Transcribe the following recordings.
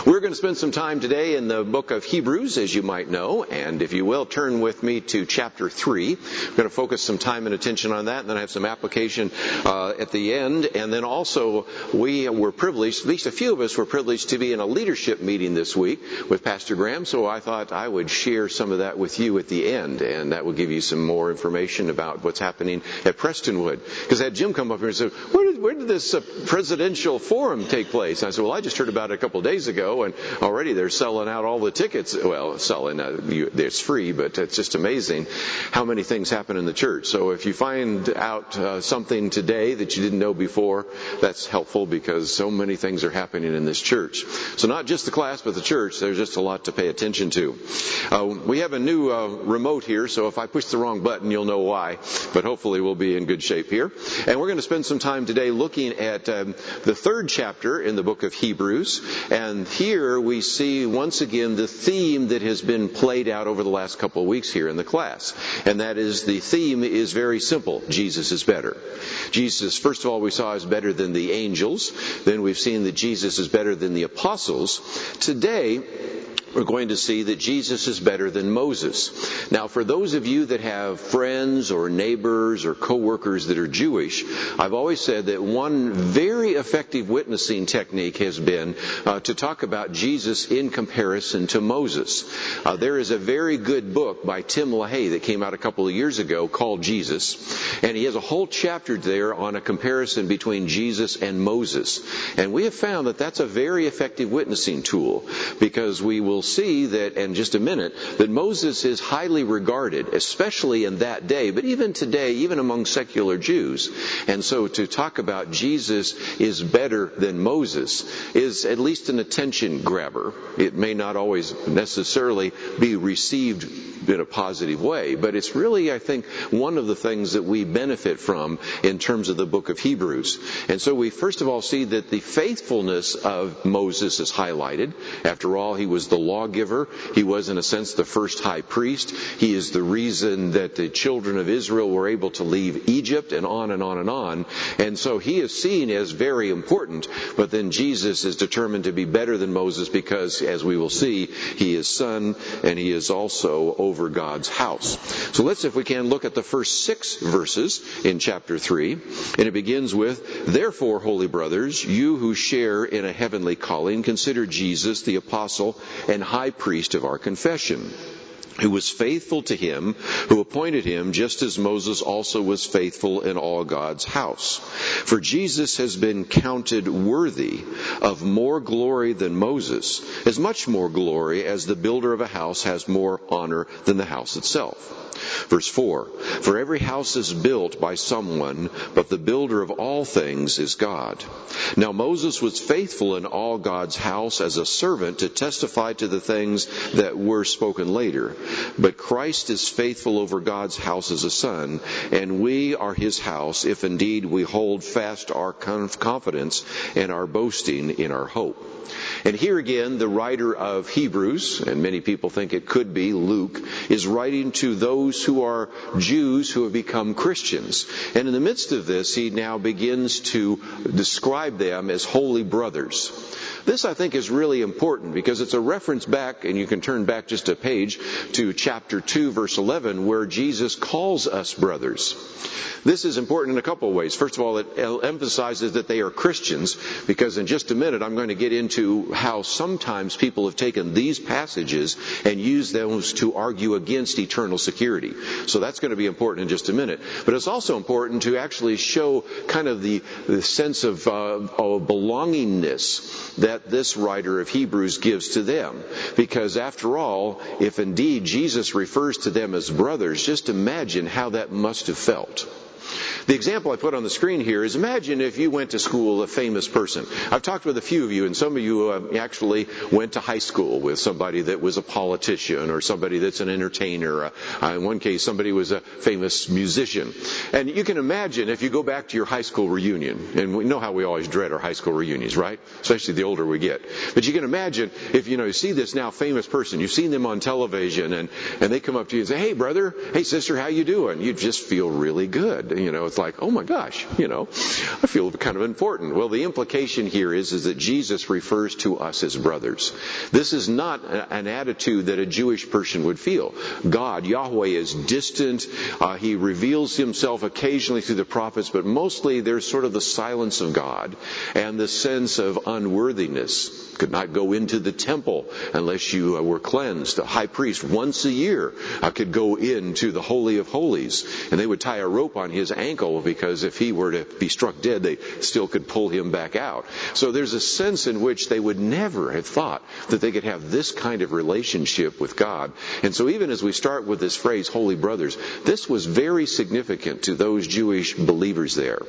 We're going to spend some time today in the book of Hebrews, as you might know, and if you will, turn with me to chapter 3. We're going to focus some time and attention on that, and then I have some application at the end. And then also, we were privileged, at least a few of us were privileged to be in a leadership meeting this week with Pastor Graham, so I thought I would share some of that with you at the end, and that will give you some more information about what's happening at Prestonwood. Because I had Jim come up here and say, where did this presidential forum take place? And I said, well, I just heard about it a couple of days ago, and already they're selling out all the tickets. Well, it's free, but it's just amazing how many things happen in the church. So if you find out something today that you didn't know before, that's helpful because so many things are happening in this church. So not just the class, but the church, there's just a lot to pay attention to. We have a new remote here, so if I push the wrong button, you'll know why. But hopefully we'll be in good shape here. And we're going to spend some time today looking at the third chapter in the book of Hebrews. And here we see once again the theme that has been played out over the last couple of weeks here in the class. And that is, the theme is very simple. Jesus is better. Jesus, first of all, we saw is better than the angels. Then we've seen that Jesus is better than the apostles. Today, we're going to see that Jesus is better than Moses. Now, for those of you that have friends or neighbors or coworkers that are Jewish, I've always said that one very effective witnessing technique has been to talk about Jesus in comparison to Moses. There is a very good book by Tim LaHaye that came out a couple of years ago called Jesus, and he has a whole chapter there on a comparison between Jesus and Moses. And we have found that that's a very effective witnessing tool, because we will see that in just a minute that Moses is highly regarded, especially in that day, but even today, even among secular Jews. And so to talk about Jesus is better than Moses is at least an attention grabber. It may not always necessarily be received in a positive way, but it's really, I think, one of the things that we benefit from in terms of the book of Hebrews. And so we first of all see that the faithfulness of Moses is highlighted. After all, he was the lawgiver. He was, in a sense, the first high priest. He is the reason that the children of Israel were able to leave Egypt, and on and on and on. And so he is seen as very important, but then Jesus is determined to be better than Moses because, as we will see, he is son and he is also over God's house. So let's, if we can, look at the first 6 verses in chapter 3. And it begins with, "Therefore, holy brothers, you who share in a heavenly calling, consider Jesus the apostle and high priest of our confession, who was faithful to him who appointed him, just as Moses also was faithful in all God's house. For Jesus has been counted worthy of more glory than Moses, as much more glory as the builder of a house has more honor than the house itself." Verse 4, "For every house is built by someone, but the builder of all things is God. Now Moses was faithful in all God's house as a servant to testify to the things that were spoken later. But Christ is faithful over God's house as a son, and we are his house, if indeed we hold fast our confidence and our boasting in our hope." And here again, the writer of Hebrews, and many people think it could be Luke, is writing to those who are Jews who have become Christians. And in the midst of this, he now begins to describe them as holy brothers. This, I think, is really important because it's a reference back, and you can turn back just a page to chapter 2, verse 11, where Jesus calls us brothers. This is important in a couple of ways. First of all, it emphasizes that they are Christians, because in just a minute I'm going to get into how sometimes people have taken these passages and used them to argue against eternal security. So that's going to be important in just a minute. But it's also important to actually show kind of the sense of belongingness that this writer of Hebrews gives to them. Because after all, if indeed Jesus refers to them as brothers, just imagine how that must have felt. The example I put on the screen here is, imagine if you went to school, a famous person. I've talked with a few of you, and some of you actually went to high school with somebody that was a politician or somebody that's an entertainer. In one case, somebody was a famous musician. And you can imagine if you go back to your high school reunion, and we know how we always dread our high school reunions, right? Especially the older we get. But you can imagine if, you see this now famous person, you've seen them on television, and they come up to you and say, "Hey brother, hey sister, how you doing?" You just feel really good. it's like, oh my gosh, I feel kind of important. Well, the implication here is that Jesus refers to us as brothers. This is not an attitude that a Jewish person would feel. God, Yahweh, is distant. He reveals himself occasionally through the prophets, but mostly there's sort of the silence of God and the sense of unworthiness. Could not go into the temple unless you were cleansed. A high priest once a year could go into the Holy of Holies, and they would tie a rope on his ankle because if he were to be struck dead, they still could pull him back out. So there's a sense in which they would never have thought that they could have this kind of relationship with God. And so even as we start with this phrase, holy brothers, this was very significant to those Jewish believers there.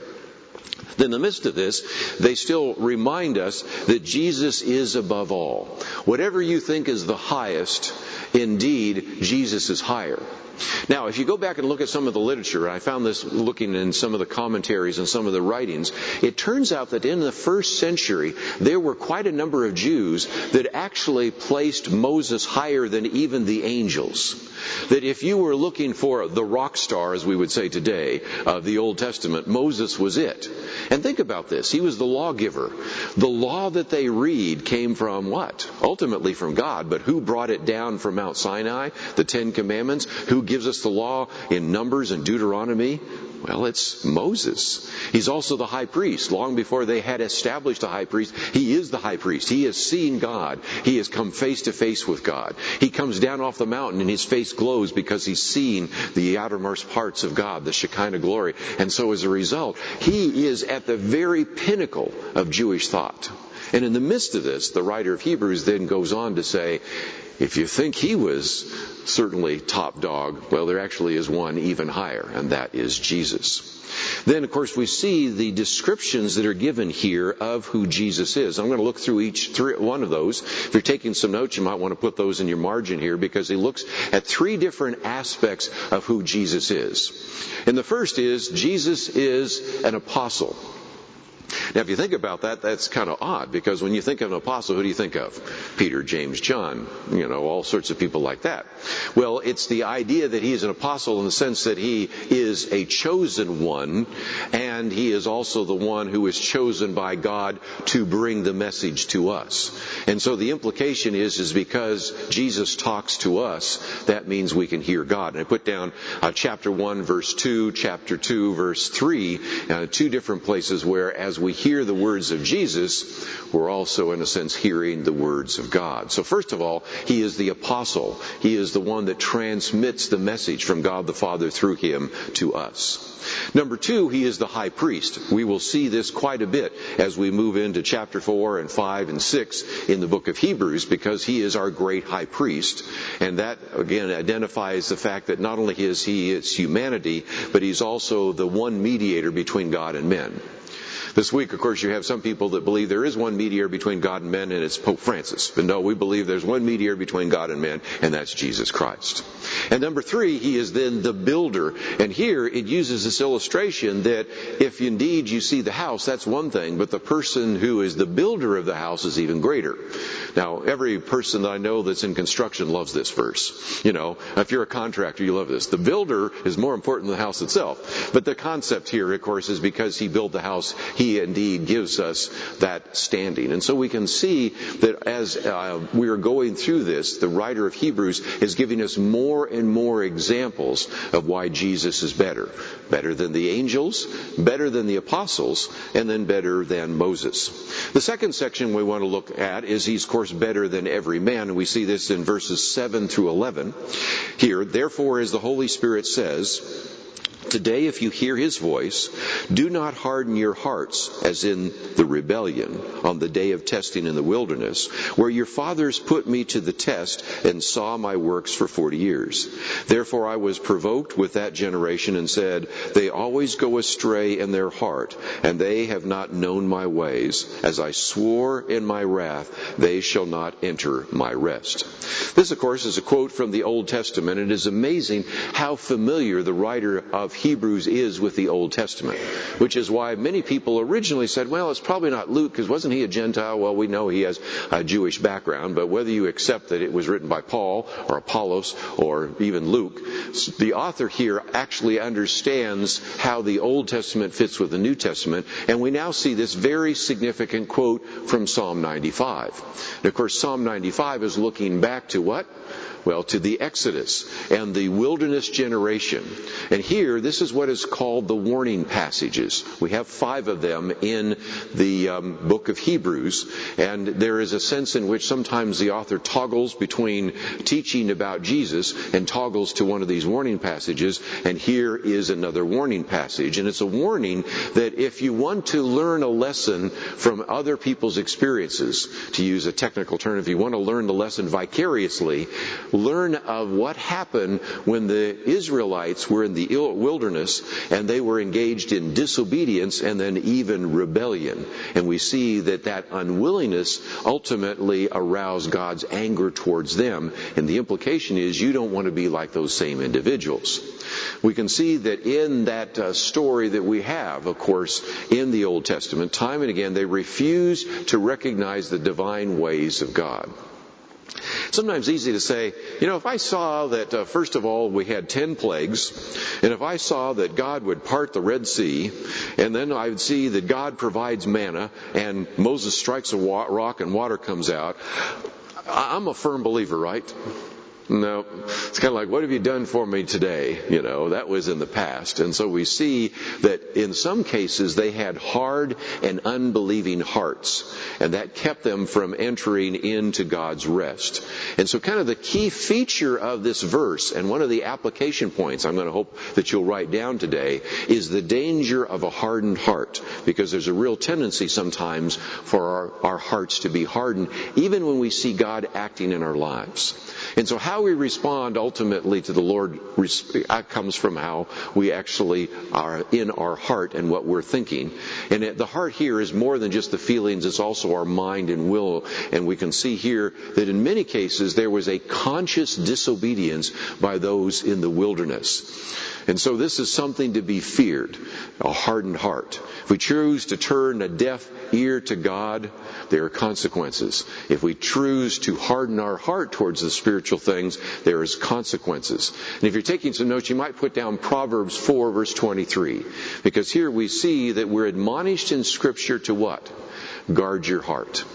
In the midst of this, they still remind us that Jesus is above all. Whatever you think is the highest, indeed, Jesus is higher. Now, if you go back and look at some of the literature, I found this looking in some of the commentaries and some of the writings, it turns out that in the first century, there were quite a number of Jews that actually placed Moses higher than even the angels. That if you were looking for the rock star, as we would say today, of the Old Testament, Moses was it. And think about this. He was the lawgiver. The law that they read came from what? Ultimately from God. But who brought it down from Mount Sinai? The Ten Commandments? Who gives us the law in Numbers and Deuteronomy? Well, it's Moses. He's also the high priest. Long before they had established a high priest, he is the high priest. He has seen God. He has come face to face with God. He comes down off the mountain and his face glows because he's seen the outermost parts of God, the Shekinah glory. And so as a result, he is at the very pinnacle of Jewish thought. And in the midst of this, the writer of Hebrews then goes on to say, if you think he was certainly top dog, well, there actually is one even higher, and that is Jesus. Then, of course, we see the descriptions that are given here of who Jesus is. I'm going to look through each one of those. If you're taking some notes, you might want to put those in your margin here because he looks at three different aspects of who Jesus is. And the first is, Jesus is an apostle. Now, if you think about that, that's kind of odd, because when you think of an apostle, who do you think of? Peter, James, John, all sorts of people like that. Well, it's the idea that he is an apostle in the sense that he is a chosen one, and he is also the one who is chosen by God to bring the message to us. And so the implication is because Jesus talks to us, that means we can hear God. And I put down chapter 1, verse 2, chapter 2, verse 3, two different places where as we hear the words of Jesus, we're also, in a sense, hearing the words of God. So first of all, he is the apostle. He is the one that transmits the message from God the Father through him to us. Number two, he is the high priest. We will see this quite a bit as we move into chapter 4 and 5 and 6 in the book of Hebrews, because he is our great high priest. And that, again, identifies the fact that not only is he its humanity, but he's also the one mediator between God and men. This week, of course, you have some people that believe there is one mediator between God and men, and it's Pope Francis. But no, we believe there's one mediator between God and men, and that's Jesus Christ. And number three, he is then the builder. And here it uses this illustration that if indeed you see the house, that's one thing, but the person who is the builder of the house is even greater. Now, every person that I know that's in construction loves this verse. If you're a contractor, you love this. The builder is more important than the house itself. But the concept here, of course, is because he built the house, he indeed gives us that standing. And so we can see that as we are going through this, the writer of Hebrews is giving us more and more examples of why Jesus is better. Better than the angels, better than the apostles, and then better than Moses. The second section we want to look at is he's, of course, better than every man. And we see this in verses 7 through 11. Here, therefore, as the Holy Spirit says, today, if you hear his voice, do not harden your hearts as in the rebellion on the day of testing in the wilderness, where your fathers put me to the test and saw my works for 40 years. Therefore I was provoked with that generation and said, they always go astray in their heart, and they have not known my ways. As I swore in my wrath, they shall not enter my rest. This, of course, is a quote from the Old Testament. It is amazing how familiar the writer of of Hebrews is with the Old Testament, which is why many people originally said, well, it's probably not Luke, because wasn't he a Gentile? Well, we know he has a Jewish background, but whether you accept that it was written by Paul or Apollos or even Luke, the author here actually understands how the Old Testament fits with the New Testament, and we now see this very significant quote from Psalm 95. And of course, Psalm 95 is looking back to what? Well, to the Exodus and the wilderness generation. And here, this is what is called the warning passages. We have 5 of them in the book of Hebrews. And there is a sense in which sometimes the author toggles between teaching about Jesus and toggles to one of these warning passages. And here is another warning passage. And it's a warning that if you want to learn a lesson from other people's experiences, to use a technical term, if you want to learn the lesson vicariously, learn of what happened when the Israelites were in the wilderness and they were engaged in disobedience and then even rebellion. And we see that that unwillingness ultimately aroused God's anger towards them. And the implication is you don't want to be like those same individuals. We can see that in that story that we have, of course, in the Old Testament, time and again they refuse to recognize the divine ways of God. Sometimes easy to say, if I saw that, first of all, we had 10 plagues, and if I saw that God would part the Red Sea, and then I would see that God provides manna, and Moses strikes a rock and water comes out, I'm a firm believer, right? No, it's kind of like, what have you done for me today? That was in the past. And so we see that in some cases they had hard and unbelieving hearts, and that kept them from entering into God's rest. And so kind of the key feature of this verse, and one of the application points I'm going to hope that you'll write down today, is the danger of a hardened heart, because there's a real tendency sometimes for our hearts to be hardened, even when we see God acting in our lives. And so how we respond ultimately to the Lord comes from how we actually are in our heart and what we're thinking. And the heart here is more than just the feelings, it's also our mind and will. And we can see here that in many cases there was a conscious disobedience by those in the wilderness. And so this is something to be feared, a hardened heart. If we choose to turn a deaf ear to God, there are consequences. If we choose to harden our heart towards the spiritual things, there is consequences. And if you're taking some notes, you might put down Proverbs 4, verse 23. Because here we see that we're admonished in Scripture to what? Guard your heart.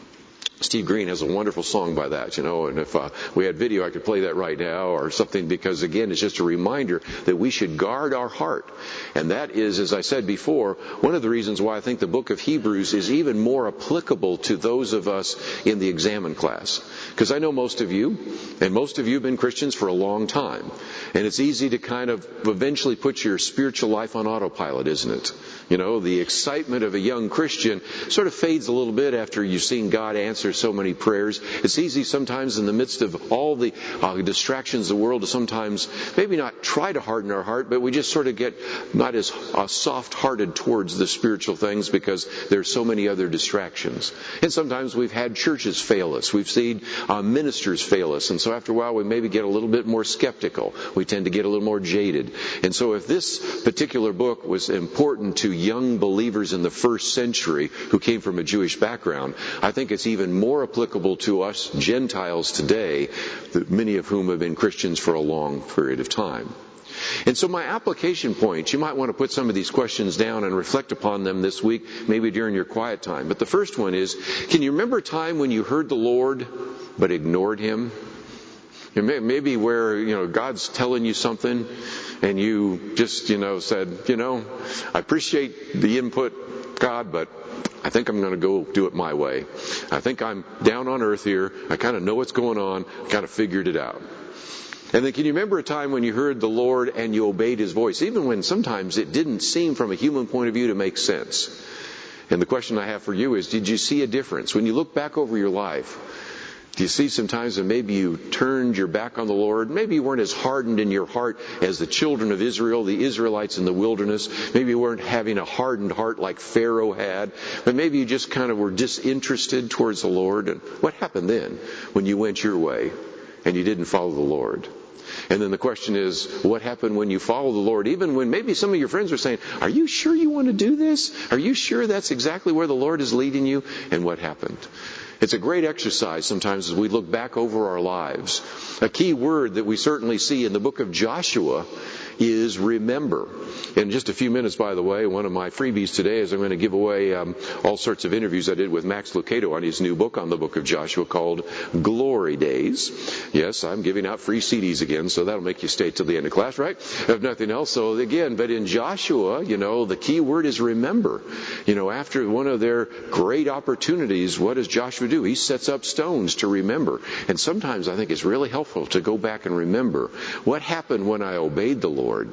Steve Green has a wonderful song by that, and if we had video, I could play that right now or something, because again, it's just a reminder that we should guard our heart. And that is, as I said before, one of the reasons why I think the book of Hebrews is even more applicable to those of us in the examen class. Because I know most of you, and most of you have been Christians for a long time. And it's easy to kind of eventually put your spiritual life on autopilot, isn't it? The excitement of a young Christian sort of fades a little bit after you've seen God answer so many prayers. It's easy sometimes in the midst of all the distractions of the world to sometimes maybe not try to harden our heart, but we just sort of get not as soft-hearted towards the spiritual things because there's so many other distractions. And sometimes we've had churches fail us. We've seen ministers fail us. And so after a while we maybe get a little bit more skeptical. We tend to get a little more jaded. And so if this particular book was important to young believers in the first century who came from a Jewish background, I think it's even more applicable to us Gentiles today, many of whom have been Christians for a long period of time. And so my application points, you might want to put some of these questions down and reflect upon them this week, maybe during your quiet time. But the first one is, can you remember a time when you heard the Lord but ignored Him? Maybe where, God's telling you something and you just, said, I appreciate the input, God, but I think I'm going to go do it my way. I think I'm down on earth here. I kind of know what's going on. I kind of figured it out. And then can you remember a time when you heard the Lord and you obeyed His voice, even when sometimes it didn't seem from a human point of view to make sense? And the question I have for you is, did you see a difference? When you look back over your life, do you see sometimes that maybe you turned your back on the Lord? Maybe you weren't as hardened in your heart as the children of Israel, the Israelites in the wilderness. Maybe you weren't having a hardened heart like Pharaoh had. But maybe you just kind of were disinterested towards the Lord. And what happened then when you went your way and you didn't follow the Lord? And then the question is, what happened when you follow the Lord? Even when maybe some of your friends are saying, are you sure you want to do this? Are you sure that's exactly where the Lord is leading you? And what happened? It's a great exercise sometimes as we look back over our lives. A key word that we certainly see in the book of Joshua is remember. In just a few minutes, by the way, one of my freebies today is I'm going to give away all sorts of interviews I did with Max Lucado on his new book on the book of Joshua called Glory Days. Yes, I'm giving out free CDs again, so that'll make you stay till the end of class, right? If nothing else. So again, but in Joshua, the key word is remember. After one of their great opportunities, what does Joshua do? He sets up stones to remember. And sometimes I think it's really helpful to go back and remember what happened when I obeyed the Lord.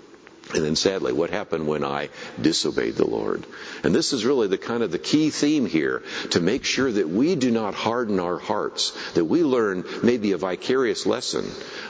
And then sadly, what happened when I disobeyed the Lord? And this is really the key theme here, to make sure that we do not harden our hearts, that we learn maybe a vicarious lesson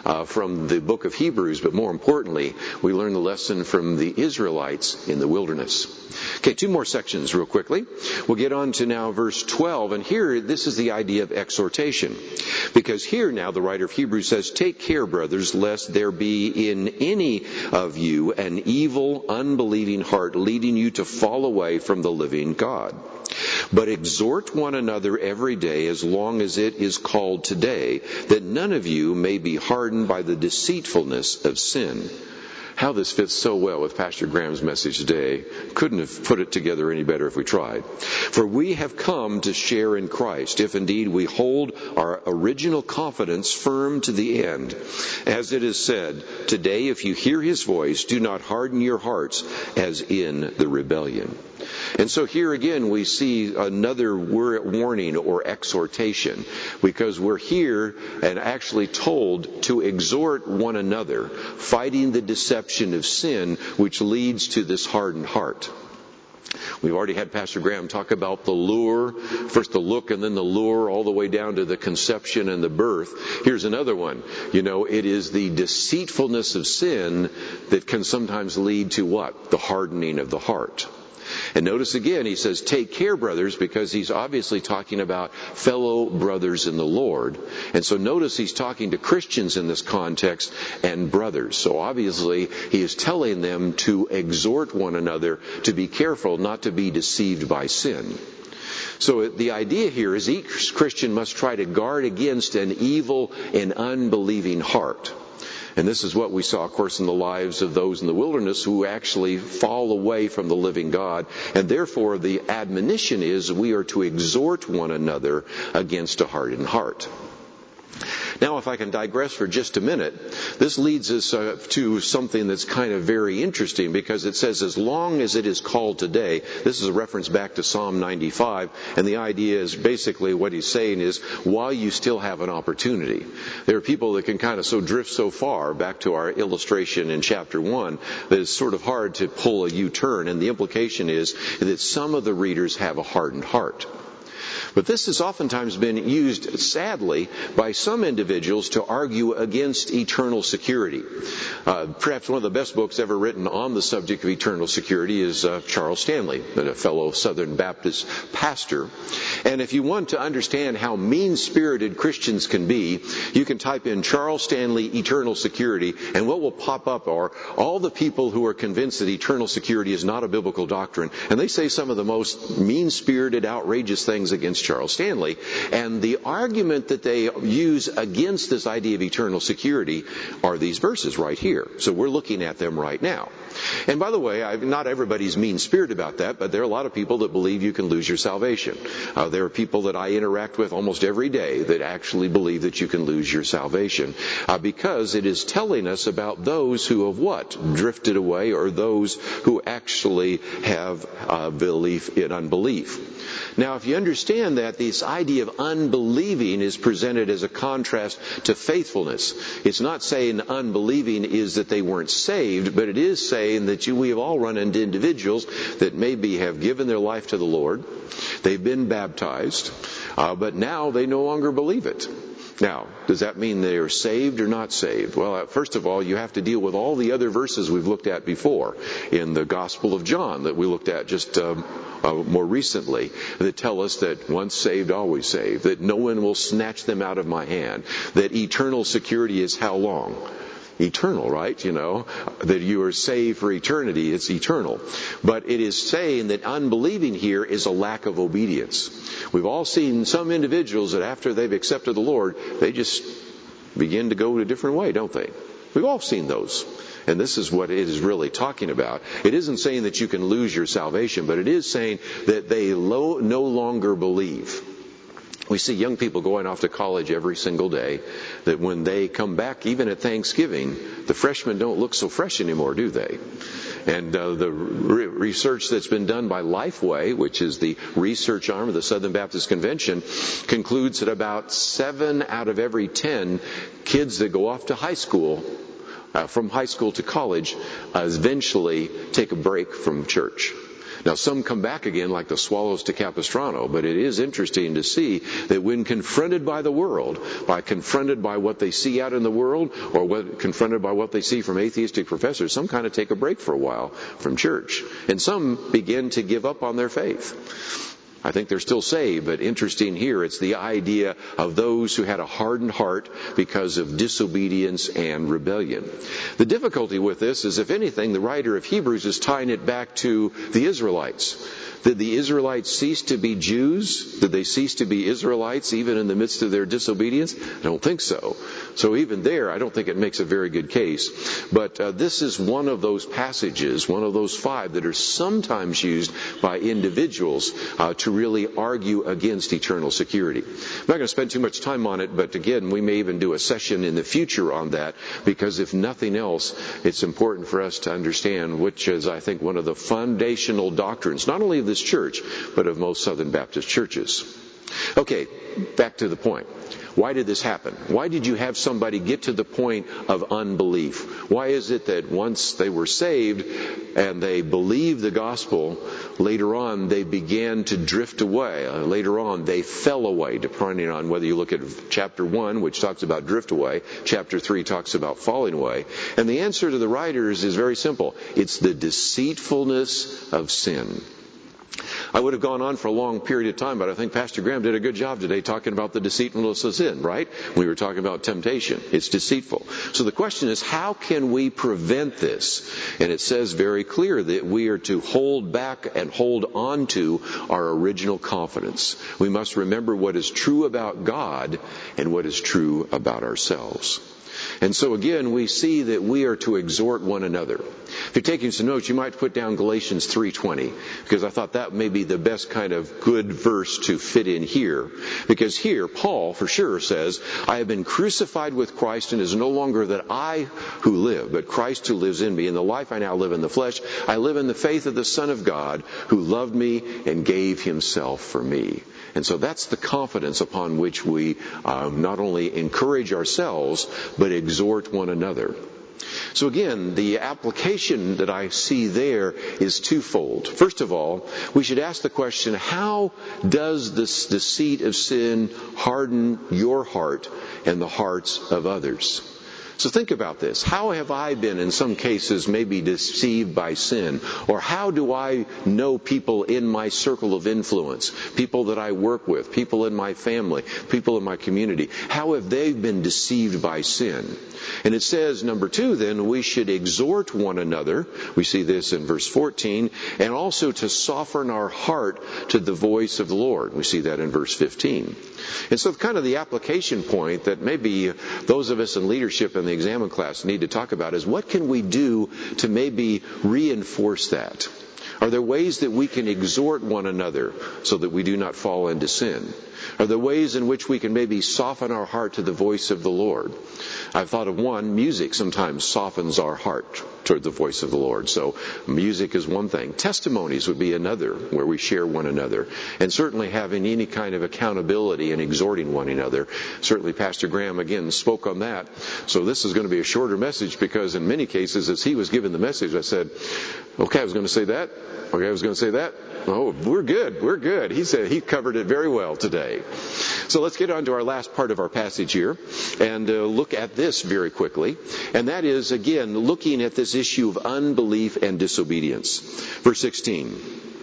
from the book of Hebrews, but more importantly, we learn the lesson from the Israelites in the wilderness. Okay, 2 more sections real quickly. We'll get on to now verse 12, and here this is the idea of exhortation. Because here now the writer of Hebrews says, "Take care, brothers, lest there be in any of you an evil, unbelieving heart leading you to fall away from the living God. But exhort one another every day as long as it is called today, that none of you may be hardened by the deceitfulness of sin." How this fits so well with Pastor Graham's message today. Couldn't have put it together any better if we tried. "For we have come to share in Christ, if indeed we hold our original confidence firm to the end. As it is said, today if you hear his voice, do not harden your hearts as in the rebellion." And so here again we see another warning or exhortation, because we're here and actually told to exhort one another, fighting the deception of sin which leads to this hardened heart. We've already had Pastor Graham talk about the lure, first the look and then the lure, all the way down to the conception and the birth. Here's another one. It is the deceitfulness of sin that can sometimes lead to what? The hardening of the heart. And notice again, he says, "Take care, brothers," because he's obviously talking about fellow brothers in the Lord. And so notice he's talking to Christians in this context and brothers. So obviously he is telling them to exhort one another to be careful not to be deceived by sin. So the idea here is each Christian must try to guard against an evil and unbelieving heart. And this is what we saw, of course, in the lives of those in the wilderness who actually fall away from the living God. And therefore, the admonition is we are to exhort one another against a hardened heart. Now, if I can digress for just a minute, this leads us to something that's kind of very interesting, because it says, as long as it is called today. This is a reference back to Psalm 95, and the idea is basically what he's saying is, while you still have an opportunity. There are people that can kind of drift so far, back to our illustration in chapter 1, that it's sort of hard to pull a U-turn, and the implication is that some of the readers have a hardened heart. But this has oftentimes been used, sadly, by some individuals to argue against eternal security. Perhaps one of the best books ever written on the subject of eternal security is Charles Stanley, a fellow Southern Baptist pastor. And if you want to understand how mean-spirited Christians can be, you can type in Charles Stanley eternal security, and what will pop up are all the people who are convinced that eternal security is not a biblical doctrine. And they say some of the most mean-spirited, outrageous things against Charles Stanley. And the argument that they use against this idea of eternal security are these verses right here. So we're looking at them right now. And by the way, not everybody's mean-spirited about that, but there are a lot of people that believe you can lose your salvation. There are people that I interact with almost every day that actually believe that you can lose your salvation, because it is telling us about those who have what? Drifted away, or those who actually have belief in unbelief. Now, if you understand that this idea of unbelieving is presented as a contrast to faithfulness, it's not saying unbelieving is that they weren't saved, but it is saying that we have all run into individuals that maybe have given their life to the Lord, they've been baptized, but now they no longer believe it. Now, does that mean they are saved or not saved? Well, first of all, you have to deal with all the other verses we've looked at before in the Gospel of John that we looked at just more recently that tell us that once saved, always saved, that no one will snatch them out of my hand, that eternal security is how long? Eternal, right? That you are saved for eternity. It's eternal. But it is saying that unbelieving here is a lack of obedience. We've all seen some individuals that after they've accepted the Lord, they just begin to go a different way, don't they? We've all seen those. And this is what it is really talking about. It isn't saying that you can lose your salvation, but it is saying that they no longer believe. We see young people going off to college every single day, that when they come back, even at Thanksgiving, the freshmen don't look so fresh anymore, do they? And the research that's been done by Lifeway, which is the research arm of the Southern Baptist Convention, concludes that about 7 out of every 10 kids that go off to high school, from high school to college, eventually take a break from church. Now, some come back again like the swallows to Capistrano, but it is interesting to see that when confronted by the world, confronted by what they see out in the world, or confronted by what they see from atheistic professors, some kind of take a break for a while from church. And some begin to give up on their faith. I think they're still saved, but interesting here, it's the idea of those who had a hardened heart because of disobedience and rebellion. The difficulty with this is, if anything, the writer of Hebrews is tying it back to the Israelites. Did the Israelites cease to be Jews? Did they cease to be Israelites even in the midst of their disobedience? I don't think so. So even there, I don't think it makes a very good case. But this is one of those passages, one of those 5 that are sometimes used by individuals to really argue against eternal security. I'm not going to spend too much time on it, but again, we may even do a session in the future on that, because if nothing else, it's important for us to understand, which is, I think, one of the foundational doctrines, not only of this church, but of most Southern Baptist churches. Okay, back to the point. Why did this happen? Why did you have somebody get to the point of unbelief? Why is it that once they were saved and they believed the gospel, later on they began to drift away? Later on they fell away, depending on whether you look at chapter 1, which talks about drift away, chapter 3 talks about falling away. And the answer to the writers is very simple. It's the deceitfulness of sin. I would have gone on for a long period of time, but I think Pastor Graham did a good job today talking about the deceitfulness of sin, right? We were talking about temptation. It's deceitful. So the question is, how can we prevent this? And it says very clear that we are to hold back and hold on to our original confidence. We must remember what is true about God and what is true about ourselves. And so again, we see that we are to exhort one another. If you're taking some notes, you might put down Galatians 3:20, because I thought that may be the best kind of good verse to fit in here. Because here, Paul for sure says, I have been crucified with Christ, and it is no longer that I who live, but Christ who lives in me. In the life I now live in the flesh, I live in the faith of the Son of God, who loved me and gave himself for me. And so that's the confidence upon which we not only encourage ourselves, but exhort one another. So again, the application that I see there is twofold. First of all, we should ask the question, how does this deceit of sin harden your heart and the hearts of others? So think about this. How have I been, in some cases, maybe deceived by sin? Or how do I know people in my circle of influence, people that I work with, people in my family, people in my community? How have they been deceived by sin? And it says, number 2, then, we should exhort one another. We see this in verse 14. And also to soften our heart to the voice of the Lord. We see that in verse 15. And so kind of the application point that maybe those of us in leadership in the examine class need to talk about is, what can we do to maybe reinforce that? Are there ways that we can exhort one another so that we do not fall into sin? Are there ways in which we can maybe soften our heart to the voice of the Lord? I've thought of one. Music sometimes softens our heart toward the voice of the Lord. So music is one thing. Testimonies would be another, where we share one another. And certainly having any kind of accountability and exhorting one another. Certainly Pastor Graham, again, spoke on that. So this is going to be a shorter message, because in many cases, as he was giving the message, I said, okay, I was going to say that. Okay, I was going to say that. Oh, we're good. He said he covered it very well today. So let's get on to our last part of our passage here and look at this very quickly. And that is, again, looking at this issue of unbelief and disobedience. Verse 16.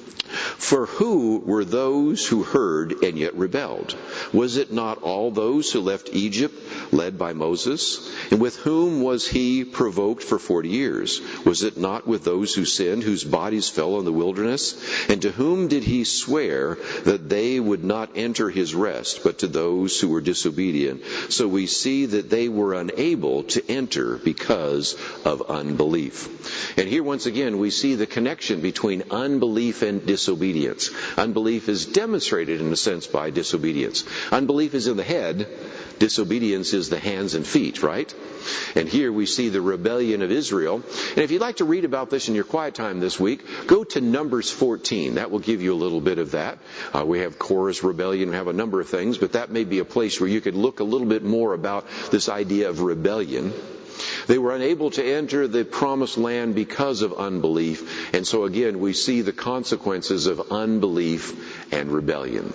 For who were those who heard and yet rebelled? Was it not all those who left Egypt, led by Moses? And with whom was he provoked for 40 years? Was it not with those who sinned, whose bodies fell in the wilderness? And to whom did he swear that they would not enter his rest, but to those who were disobedient? So we see that they were unable to enter because of unbelief. And here once again we see the connection between unbelief and disobedience. Unbelief is demonstrated in a sense by disobedience. Unbelief is in the head, disobedience is the hands and feet, right? And here we see the rebellion of Israel. And if you'd like to read about this in your quiet time this week, go to Numbers 14. That will give you a little bit of that. We have Korah's rebellion, we have a number of things, but that may be a place where you could look a little bit more about this idea of rebellion. They were unable to enter the promised land because of unbelief. And so again, we see the consequences of unbelief and rebellion.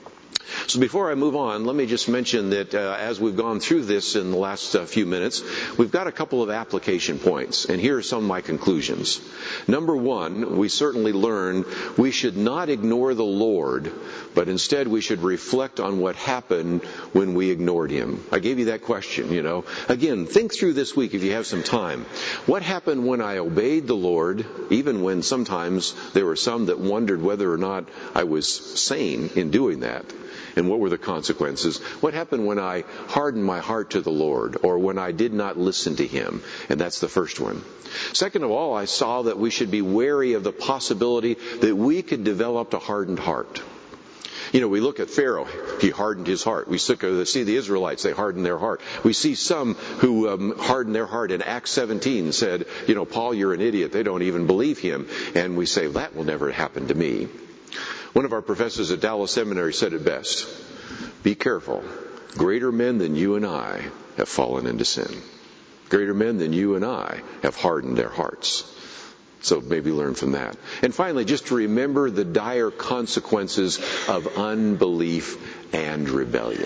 So before I move on, let me just mention that as we've gone through this in the last few minutes, we've got a couple of application points. And here are some of my conclusions. Number one, we certainly learned we should not ignore the Lord, but instead we should reflect on what happened when we ignored Him. I gave you that question, Again, think through this week if you have some time. What happened when I obeyed the Lord, even when sometimes there were some that wondered whether or not I was sane in doing that? And what were the consequences? What happened when I hardened my heart to the Lord, or when I did not listen to Him? And that's the first one. Second of all, I saw that we should be wary of the possibility that we could develop a hardened heart. We look at Pharaoh. He hardened his heart. We see the Israelites. They hardened their heart. We see some who hardened their heart in Acts 17 said, Paul, you're an idiot. They don't even believe him. And we say, that will never happen to me. One of our professors at Dallas Seminary said it best. Be careful. Greater men than you and I have fallen into sin. Greater men than you and I have hardened their hearts. So maybe learn from that. And finally, just to remember the dire consequences of unbelief and rebellion.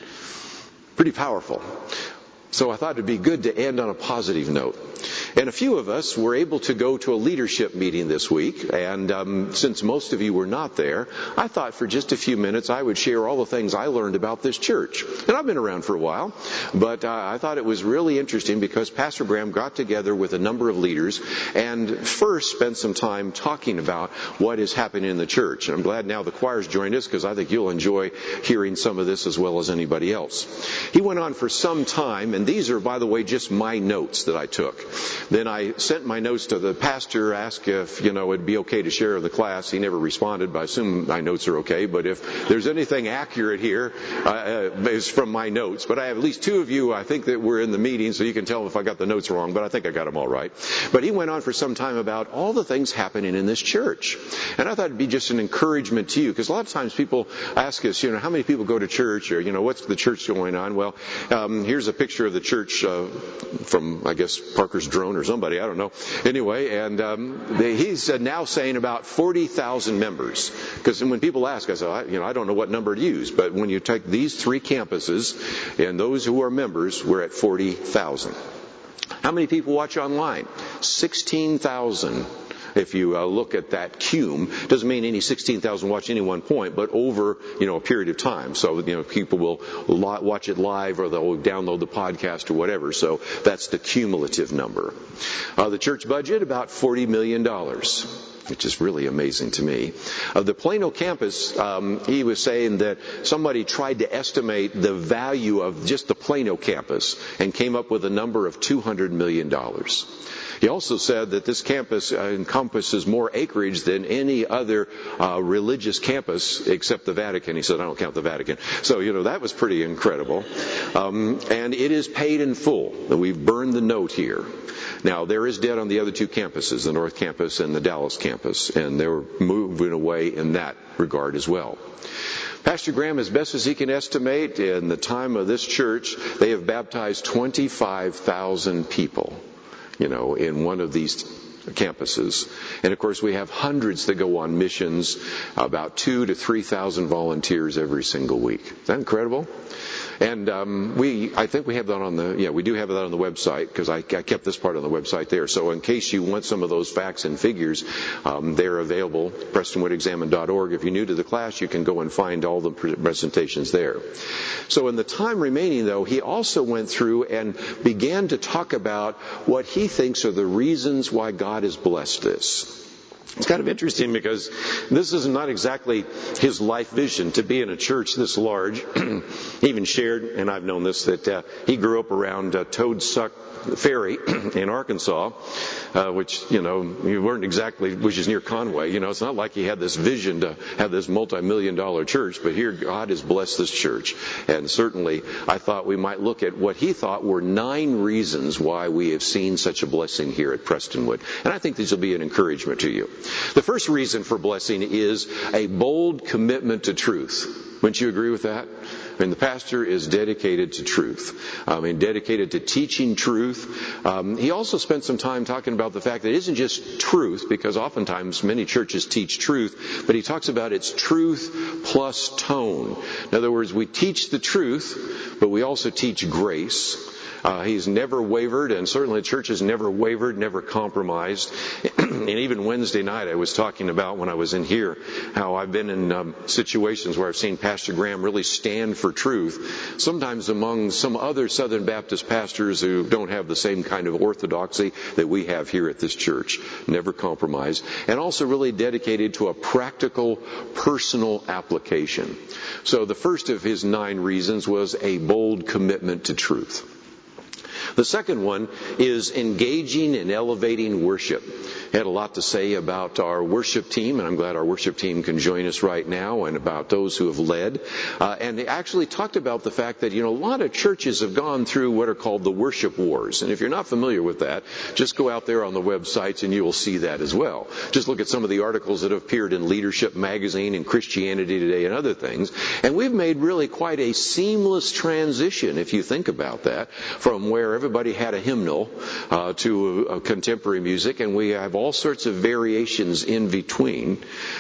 Pretty powerful. So I thought it'd be good to end on a positive note. And a few of us were able to go to a leadership meeting this week, and since most of you were not there, I thought for just a few minutes I would share all the things I learned about this church. And I've been around for a while, but I thought it was really interesting because Pastor Graham got together with a number of leaders and first spent some time talking about what is happening in the church. And I'm glad now the choir's joined us because I think you'll enjoy hearing some of this as well as anybody else. He went on for some time, and these are, by the way, just my notes that I took. Then I sent my notes to the pastor, asked if, it'd be okay to share with the class. He never responded, but I assume my notes are okay. But if there's anything accurate here, it's from my notes. But I have at least two of you, I think, that were in the meeting, so you can tell if I got the notes wrong, but I think I got them all right. But he went on for some time about all the things happening in this church. And I thought it'd be just an encouragement to you, because a lot of times people ask us, how many people go to church, or, what's the church going on? Well, here's a picture of the church from, I guess, Parker's drone or somebody, I don't know. Anyway, and he's now saying about 40,000 members. Because when people ask, I say, I don't know what number to use. But when you take these three campuses and those who are members, we're at 40,000. How many people watch online? 16,000. If you look at that cume, doesn't mean any 16,000 watch any one point, but over, a period of time. So, people will watch it live or they'll download the podcast or whatever. So that's the cumulative number. The church budget, about $40 million. Which is really amazing to me. The Plano campus, he was saying that somebody tried to estimate the value of just the Plano campus and came up with a number of $200 million. He also said that this campus encompasses more acreage than any other religious campus except the Vatican. He said, I don't count the Vatican. So, that was pretty incredible. And it is paid in full. We've burned the note here. Now, there is debt on the other two campuses, the North Campus and the Dallas campus, and they're moving away in that regard as well. Pastor Graham, as best as he can estimate, in the time of this church, they have baptized 25,000 people, in one of these campuses. And of course, we have hundreds that go on missions, about 2,000 to 3,000 volunteers every single week. Is that incredible? And I think we have that we do have that on the website, because I kept this part on the website there. So in case you want some of those facts and figures, they're available, PrestonwoodExamined.org. If you're new to the class, you can go and find all the presentations there. So in the time remaining, though, he also went through and began to talk about what he thinks are the reasons why God has blessed this. It's kind of interesting, because this is not exactly his life vision to be in a church this large. He even shared, and I've known this, that he grew up around Toadsuck Ferry in Arkansas, which, you weren't exactly, which is near Conway. It's not like he had this vision to have this multi-million-dollar church, but here God has blessed this church. And certainly I thought we might look at what he thought were 9 reasons why we have seen such a blessing here at Prestonwood. And I think these will be an encouragement to you. The first reason for blessing is a bold commitment to truth. Wouldn't you agree with that? I mean, the pastor is dedicated to truth. Dedicated to teaching truth. He also spent some time talking about the fact that it isn't just truth, because oftentimes many churches teach truth, but he talks about it's truth plus tone. In other words, we teach the truth, but we also teach grace. He's never wavered, and certainly the church has never wavered, never compromised. And even Wednesday night I was talking about, when I was in here, how I've been in situations where I've seen Pastor Graham really stand for truth, sometimes among some other Southern Baptist pastors who don't have the same kind of orthodoxy that we have here at this church. Never compromised. And also really dedicated to a practical, personal application. So the first of his 9 reasons was a bold commitment to truth. The second one is engaging and elevating worship. He had a lot to say about our worship team, and I'm glad our worship team can join us right now, and about those who have led. And he actually talked about the fact that, a lot of churches have gone through what are called the worship wars. And if you're not familiar with that, just go out there on the websites and you will see that as well. Just look at some of the articles that have appeared in Leadership Magazine and Christianity Today and other things. And we've made really quite a seamless transition, if you think about that, from where everybody had a hymnal to contemporary music, and we have all sorts of variations in between.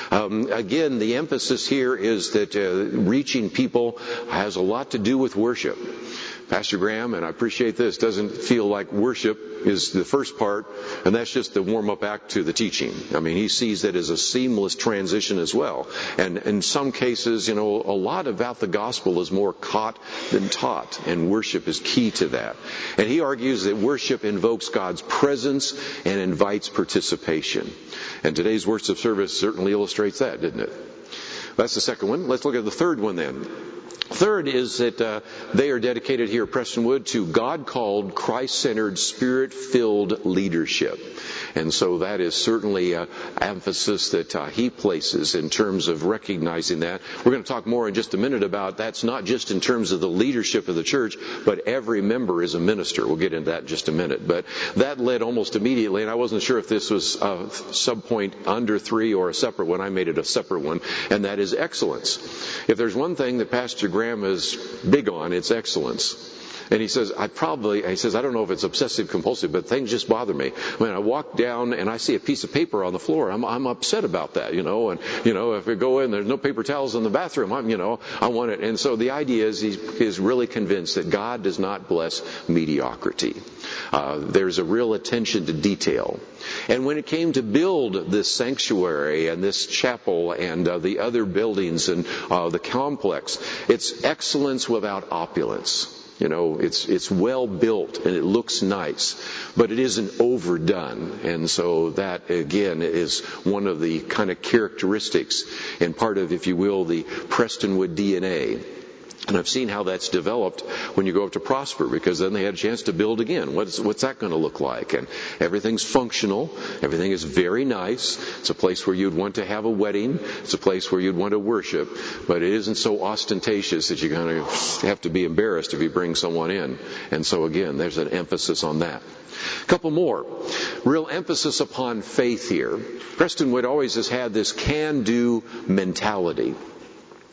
Again, the emphasis here is that reaching people has a lot to do with worship. Pastor Graham, and I appreciate this, doesn't feel like worship is the first part, and that's just the warm-up act to the teaching. He sees it as a seamless transition as well. And in some cases, a lot about the gospel is more caught than taught, and worship is key to that. And he argues that worship invokes God's presence and invites participation. And today's worship service certainly illustrates that, didn't it? That's the second one. Let's look at the third one then. Third is that they are dedicated here at Prestonwood to God-called, Christ-centered, Spirit-filled leadership. And so that is certainly an emphasis that he places in terms of recognizing that. We're going to talk more in just a minute about that's not just in terms of the leadership of the church, but every member is a minister. We'll get into that in just a minute. But that led almost immediately, and I wasn't sure if this was a sub-point under 3 or a separate one. I made it a separate one, and that is excellence. If there's one thing that Pastor Graham is big on, it's excellence. And he says, I don't know if it's obsessive compulsive, but things just bother me. When I walk down and I see a piece of paper on the floor, I'm upset about that, and, if we go in, there's no paper towels in the bathroom, I want it. And so the idea is he's really convinced that God does not bless mediocrity. There's a real attention to detail. And when it came to build this sanctuary and this chapel and the other buildings and the complex, it's excellence without opulence. It's well built and it looks nice, but it isn't overdone. And so that, again, is one of the kind of characteristics and part of, if you will, the Prestonwood DNA. And I've seen how that's developed when you go up to Prosper, because then they had a chance to build again. What's that going to look like? And everything's functional. Everything is very nice. It's a place where you'd want to have a wedding. It's a place where you'd want to worship. But it isn't so ostentatious that you're going to have to be embarrassed if you bring someone in. And so again, there's an emphasis on that. A couple more. Real emphasis upon faith here. Prestonwood always has had this can-do mentality.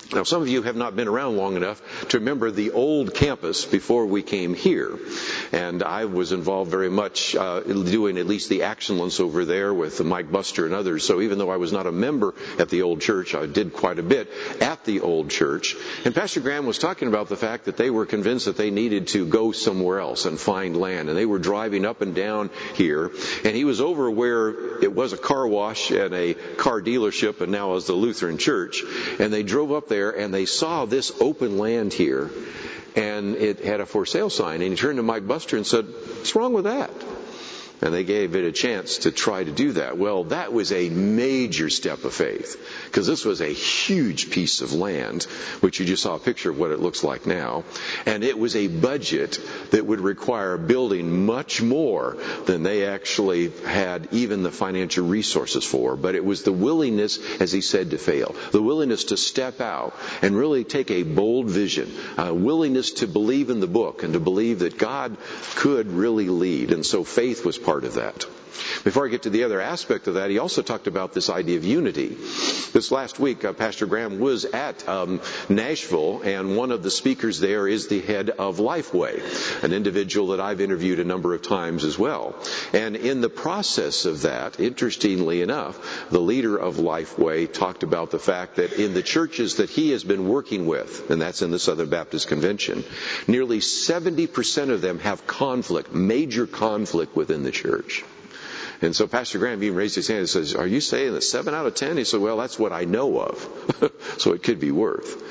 Now, some of you have not been around long enough to remember the old campus before we came here. And I was involved very much doing at least the excellence over there with Mike Buster and others. So even though I was not a member at the old church, I did quite a bit at the old church. And Pastor Graham was talking about the fact that they were convinced that they needed to go somewhere else and find land. And they were driving up and down here. And he was over where it was a car wash and a car dealership and now is the Lutheran church. And they drove up there and they saw this open land here, and it had a for sale sign. And he turned to Mike Buster and said, "What's wrong with that?" And they gave it a chance to try to do that. Well, that was a major step of faith, because this was a huge piece of land, which you just saw a picture of what it looks like now. And it was a budget that would require building much more than they actually had even the financial resources for. But it was the willingness, as he said, to fail. The willingness to step out and really take a bold vision. A willingness to believe in the book and to believe that God could really lead. And so faith was part of that. Before I get to the other aspect of that, he also talked about this idea of unity. This last week, Pastor Graham was at Nashville, and one of the speakers there is the head of Lifeway, an individual that I've interviewed a number of times as well. And in the process of that, interestingly enough, the leader of Lifeway talked about the fact that in the churches that he has been working with, and that's in the Southern Baptist Convention, nearly 70% of them have conflict, major conflict within the church. And so Pastor Graham even raised his hand and says, "Are you saying that 7 out of 10? He said, "Well, that's what I know of." So it could be worth.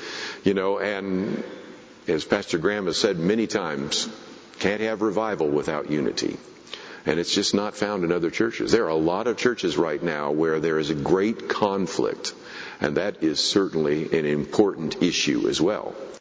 And as Pastor Graham has said many times, can't have revival without unity. And it's just not found in other churches. There are a lot of churches right now where there is a great conflict, and that is certainly an important issue as well.